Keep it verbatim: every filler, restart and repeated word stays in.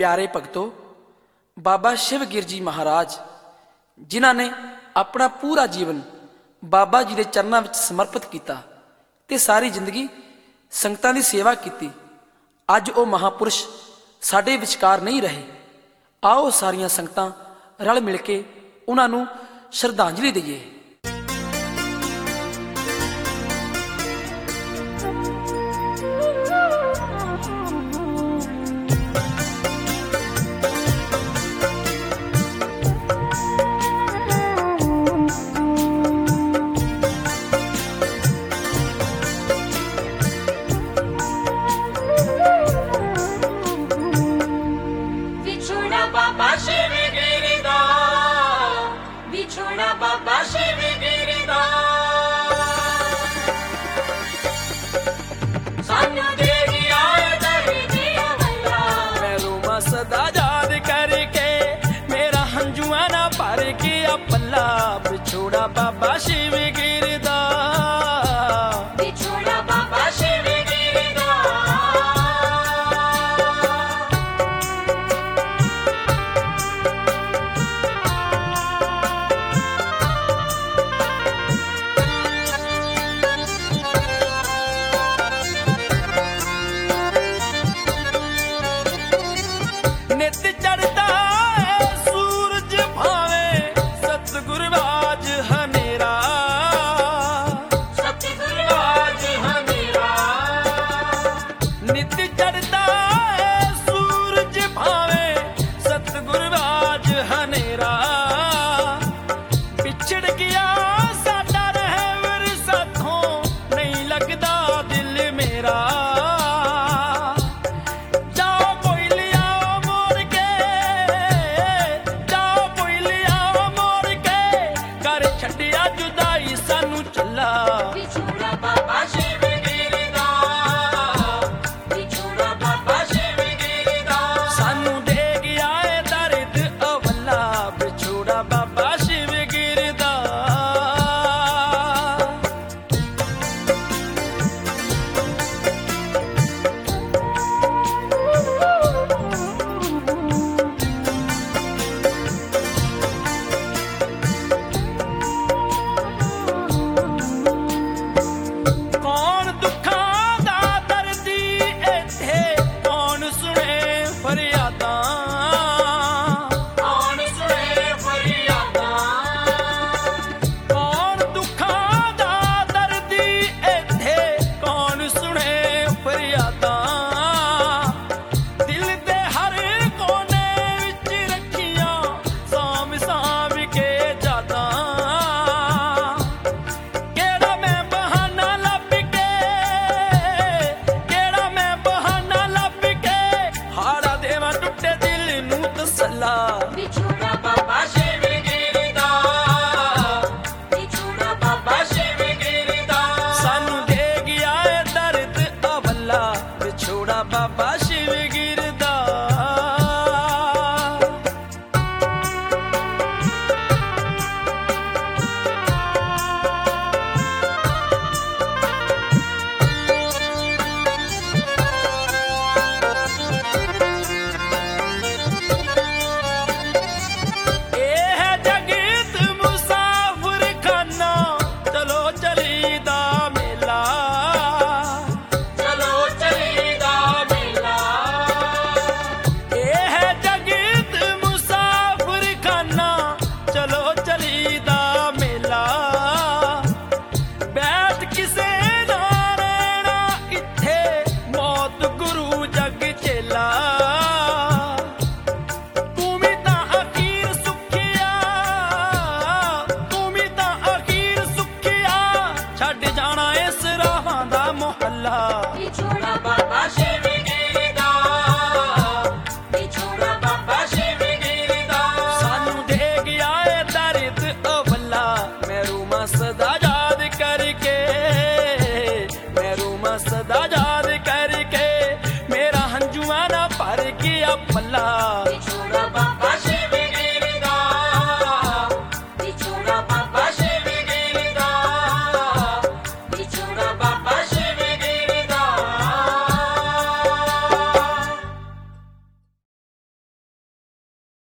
प्यारे भगतों, बाबा शिवगिर जी महाराज जिन्हां ने अपना पूरा जीवन बाबा जी के चरणों में समर्पित किया ते सारी जिंदगी संगतां दी सेवा की। अज वो महापुरुष साडे विचकार नहीं रहे। आओ सारियां संगतां रल मिल के उन्हां नूं श्रद्धांजलि दईए। बाबा शिवगिर दा सानू दे गया दर्द अवला। मैं रोमा सदा याद करके मेरा हंजुआ ना भर गया पल्ला। बिछोड़ा बाबा शिवगिर दा, बिछोड़ा बाबा शिवगिर दा। नित चढ़ता है सूरज भावे सतगुरु आज हनेरा। सतगुरु आज हनेरा। नित चढ़ता है सूरज भावे सतगुरु आज हनेरा। बिछड़ गया साडा रहवर साथों नहीं लगदा दिल मेरा। बिछोड़ा बाबा शिवगिर दा, बिछोड़ा बाबा शिवगिर दा। सानू दे गया है दर्द अवला। बिछोड़ा बाबा शिवगिर दा। बिछोड़ा बाबा शिवगिर दा, बिछोड़ा बाबा शिवगिर दा। सानू दे गया है दर्द अवला। बिछोड़ा बाबा शिवगिर दा। बिछोड़ा बाबा शिवगिर दा, बिछोड़ा बाबा शिवगिर दा। सानू दे गया है दर्द अवला। मैं रोमा सदा याद करके, मैं रोमा सदा याद करके मेरा हंजुआ ना भर गया पल्ला।